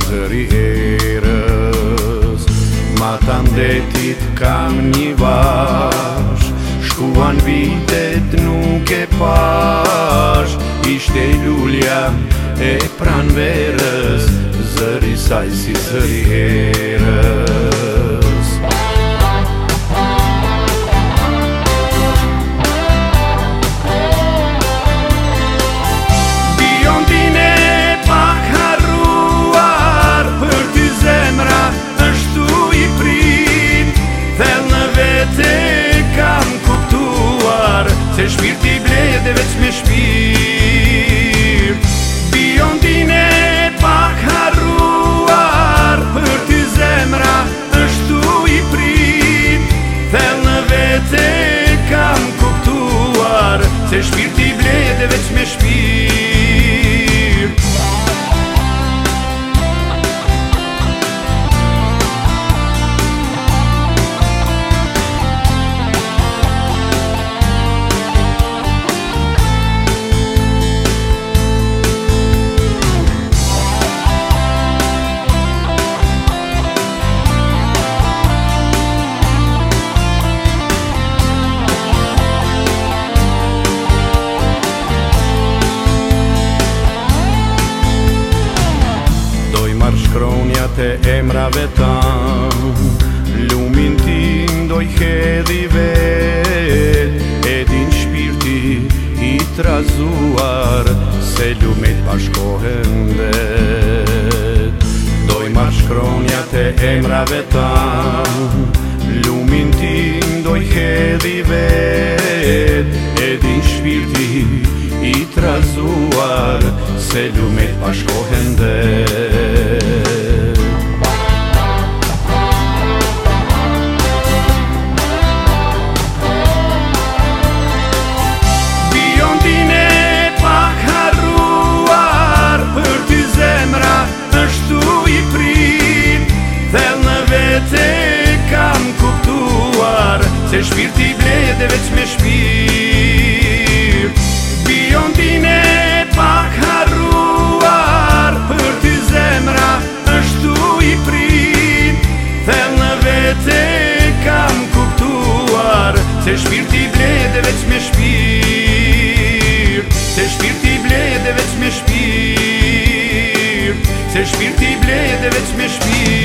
zëri erës, ma ta ndetit kam një vash, shkuan vitet nuk e pash, ishte lulja e pranverës, zëri saj si zëri erës. Se shpirti blejet e veç me shpirt, biondine pak harruar, për ty zemra është tu i prit, thell në vete kam kuptuar, se shpirti blejet e veç me shpirt. Shkronjat e emrave tan, lumin tim doj hedhi vet, e din shpirti i trazuar, se lumet bashkohen vet. Doj marr shkronjat e emrave tan, lumin tim doj hedhi vet, e din shpirti i trazuar, se lumet bashkohen vet. Biondine pak harruar, për ty zemra është tu i prit, thell në vete kam kuptuar, se shpirti blejet e veç me shpirt. Biondine pak harruar, për ty zemra është tu i prit, thell në vete kam kuptuar, se shpirti blejet e veç me shpirt, se shpirti blejet e veç me shpirt, se shpirti blejet e veç me shpirt.